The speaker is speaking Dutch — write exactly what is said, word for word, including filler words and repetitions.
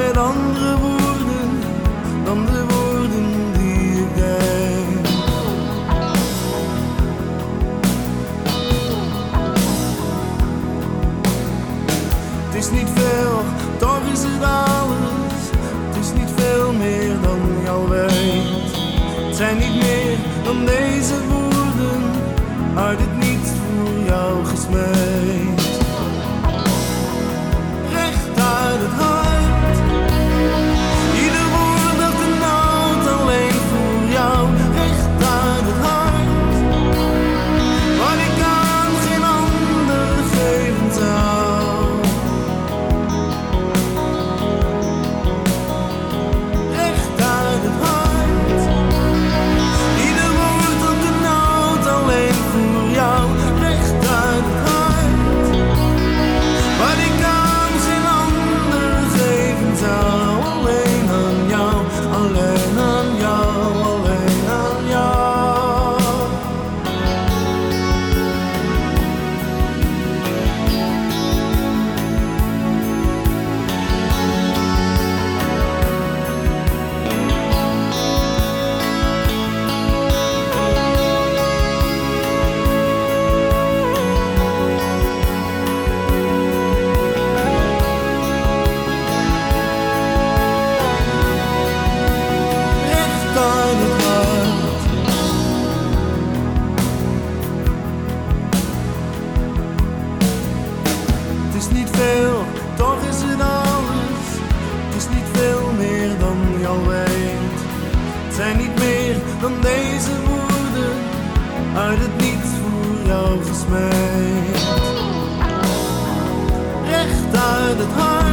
met andere woorden dan de woorden die ik denk. Het is niet veel, toch is het alles. Het is niet veel meer dan je al weet. Het zijn niet meer dan deze woorden uit het niets voor jou gesmeed. Recht uit het hart, ieder woord dat de nood alleen voor jou. Recht uit het hart, wat ik aan geen ander geven zou. Recht uit het hart, ieder woord dat de nood alleen voor jou. Recht uit het hart, wat ik aan geen ander geven zou. Alleen aan jou, alleen aan jou, alleen aan jou. Recht uit het hart. Het is niet veel, toch is het alles. Het is niet veel meer dan je al weet. Het zijn niet meer dan deze woorden uit het niets voor jou gesmeed. Recht uit het hart.